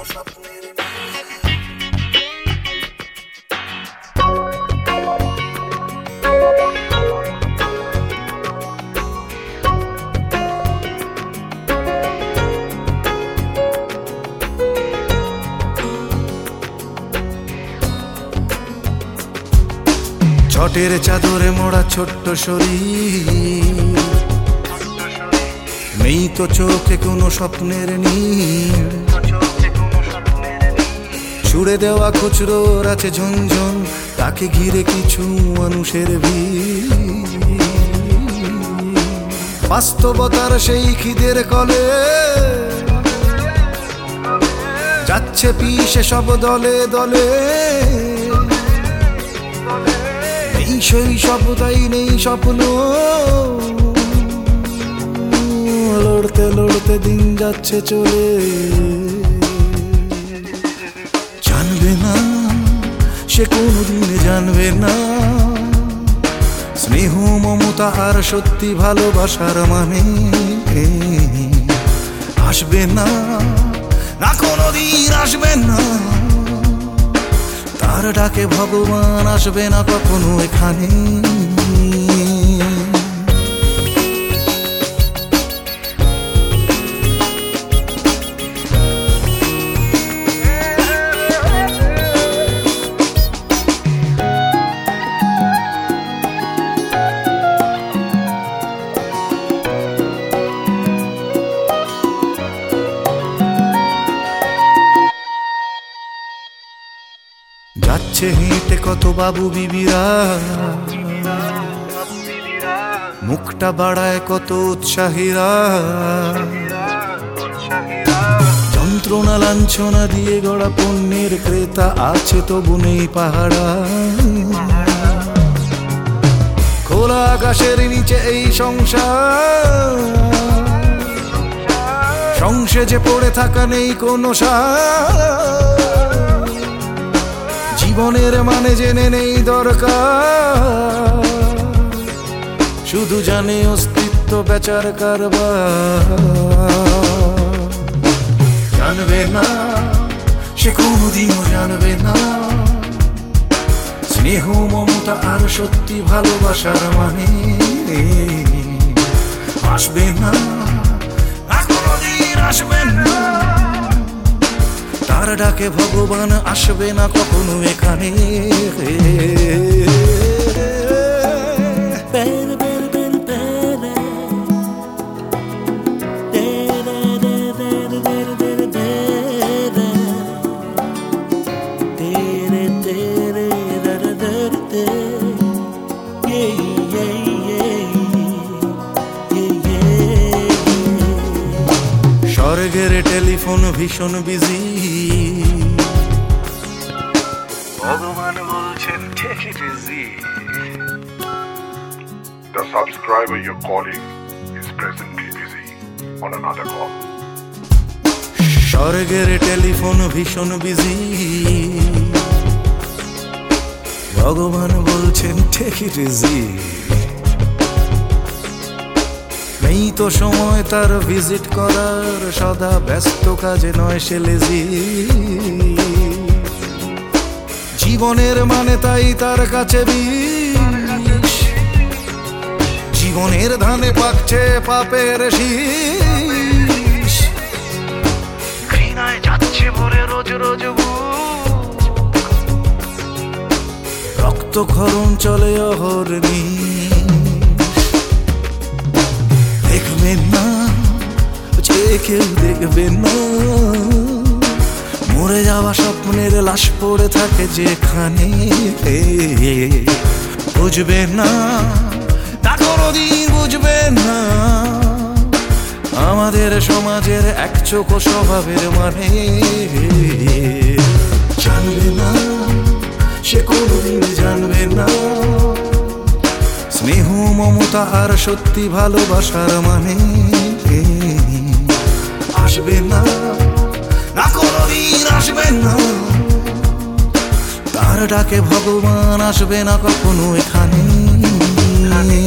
স্বপ্নের ছটের চাদরে মোড়া ছোট্ট শরীর, নেই তো চোখে কোনো স্বপ্নের নীড়। ছুড়ে দেওয়া খুচরো আছে ঝনঝন, তাকে ঘিরে কিছু মানুষের ভিড়। বাস্তবতার সেই খিদের কলে যাচ্ছে পিছে সব দলে দলে। নেই শৈশব তাই নেই স্বপ্ন, লড়তে লড়তে দিন যাচ্ছে চলে। জানবে না সে কোনদিন জানবে না, স্নেহ মমতা আর সত্যি ভালোবাসার মানে। আসবে না, না কোনদিন আসবে না, তার ডাকে ভগবান আসবে না কখনো এখানে। যাচ্ছে হেঁটে কত বাবু বিবিরা, মুখটা বাড়ায় কত উৎসাহীরা। যন্ত্রণা লাঞ্ছনা দিয়ে গড়া পণ্যের ক্রেতা আছে তবু নেই পাহারা। খোলা আকাশের নিচে এই সংসার, সংসেজে পড়ে থাকা নেই কোনো সার। জীবনের মানে জেনে নেই দরকার, শুধু জানে অস্তিত্ব বেচার কারবার। জানবে না সে কোনদিনও জানবে না, স্নেহ মমতা আর সত্যি ভালোবাসার মানে। আসবে না, কোনদিন আসবে না, তার ডাকে ভগবান আসবে না কখনো এখানে। স্বর্গের টেলিফোন ভীষণ বিজি, ভগবান বলছেন take it easy. The subscriber you're calling is presently busy on another call. স্বর্গের টেলিফোন ভীষণ বিজি, ভগবান বলছেন take it easy. নেই তো সময় তার ভিজিট করার, সদা ব্যস্ত কাজে নয় সে লেজি। জীবনের মানে তাই তার কাছে বিষ, জীবনের ধানে পাকছে পাপের শীষ। ঘৃণায় যাচ্ছে ভরে রোজ রোজ বুক, রক্তক্ষরণ চলে অহর্নি। দেখবেন না যে কেউ দেখবেন না, মরে যাওয়া স্বপ্নের লাশ পড়ে থাকে যেখানে। বুঝবে না, তা কোনদিন বুঝবে না, আমাদের সমাজের এক চোখ স্বভাবের মানে। জানবে না সে কোনদিন জানবে না, স্নেহ মমতা আর সত্যি ভালোবাসার মানে। আসবে না, না কোনদিন আসবে না, তার ডাকে ভগবান আসবে না কখনো এখানে।